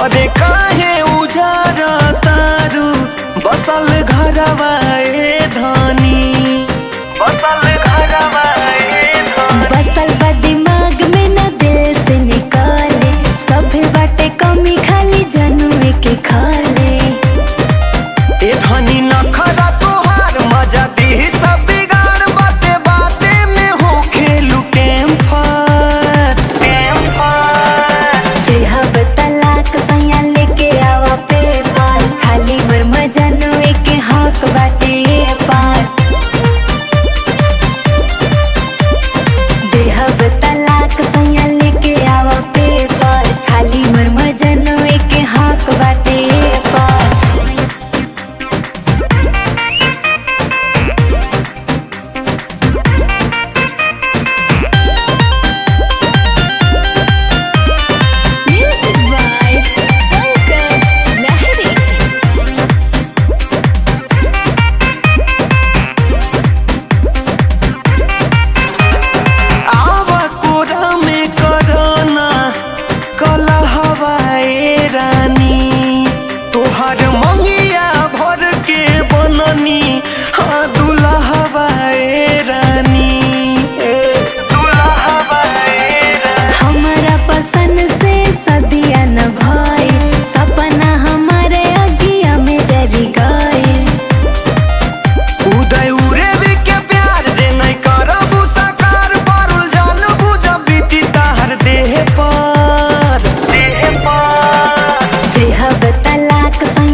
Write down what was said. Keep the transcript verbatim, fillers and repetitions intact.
अरे काहे उजारा तारू बसल घरवा ए धनी, बसल घरवा ए धनी। बसल बा दिमाग में न दिल से निकाले, सभे बाटे कमी खाली जनुए के खाले। ए धनी नखरा तोहार मजा दी सब बिगाड़, बाते बाते में हो खेलू टेम्पर टेम्पर। देहब तलाक सैया लेके आवा पेपर, खाली मर मजनुए के हक बाटे पार। देहब तलाक सैया लेके आवा पेपर, खाली मर मजनुए के हक बाटे पार। Music by Pankaj Lahiri. आवा कोरा में करना कला हवाए रानी, तोहर मंगिया भर के बननी हाँ दूल्हा हवाए रानी, ए दूल्हा हवाए रानी। हमरा पसंद से सदिया न भाई, सपना हमारे अगिया में जरी गए। उदय उड़ेवी के प्यार जे नहीं करबू साकार, पारुल जान बुझ बीती ताहर देह पर देह पर। देहब तलाक सैया